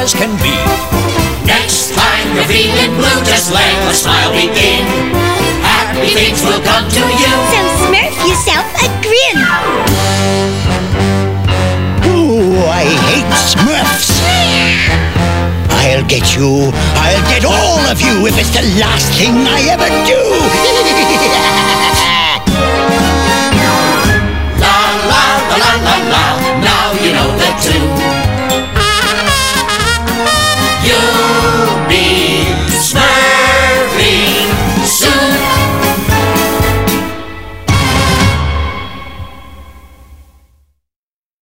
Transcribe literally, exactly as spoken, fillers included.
as can be. Next time you're feeling blue, just let the smile begin. Happy things will come to you. So smurf yourself a grin. Oh, I hate Smurfs. I'll get you. I'll get all of you if it's the last thing I ever do.